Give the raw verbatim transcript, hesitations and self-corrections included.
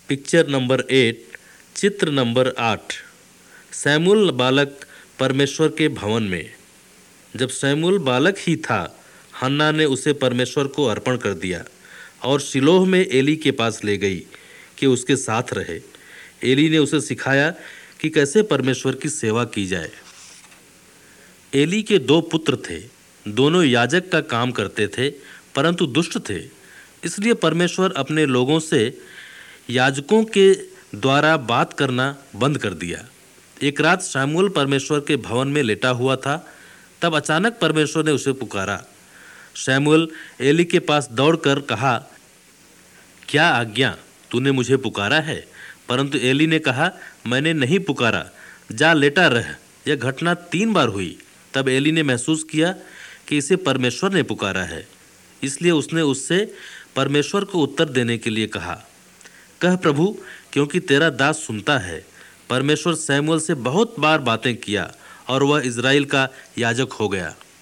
Picture number eight, चित्र नंबर आठ। शमूएल बालक परमेश्वर के भवन में। जब शमूएल बालक ही था, हन्ना ने उसे परमेश्वर को अर्पण कर दिया और शिलोह में एली के पास ले गई कि उसके साथ रहे। एली ने उसे सिखाया कि कैसे परमेश्वर की सेवा की जाए। एली के दो पुत्र थे, दोनों याजक का काम करते थे, परंतु दुष्ट थे। इसलिए परमेश्वर अपने लोगों से याजकों के द्वारा बात करना बंद कर दिया। एक रात शमूएल परमेश्वर के भवन में लेटा हुआ था, तब अचानक परमेश्वर ने उसे पुकारा। शमूएल एली के पास दौड़कर कहा, क्या आज्ञा, तूने मुझे पुकारा है? परंतु एली ने कहा, मैंने नहीं पुकारा, जा लेटा रह। यह घटना तीन बार हुई। तब एली ने महसूस किया कि इसे परमेश्वर ने पुकारा है, इसलिए उसने उससे परमेश्वर को उत्तर देने के लिए कहा, कह प्रभु, क्योंकि तेरा दास सुनता है। परमेश्वर शमूएल से बहुत बार बातें किया और वह इज़राइल का याजक हो गया।